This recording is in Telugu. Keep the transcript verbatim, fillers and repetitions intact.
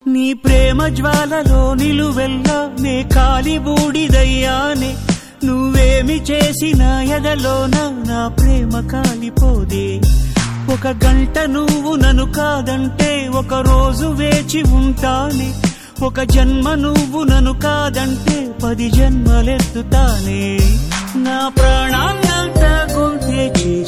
నీ ప్రేమ జ్వాలలో నిలువెల్లా నే కాలి బూడిదయ్యానే నువ్వేమి చేసినా ఎదలోన నా ప్రేమ కాలిపోదే ఒక గంట నువ్వు నన్ను కాదంటే ఒక రోజు వేచి ఉంటానే ఒక జన్మ నువ్వు నన్ను కాదంటే పది జన్మలెత్తుతానే నా ప్రాణాన్నంతా గొంతేచి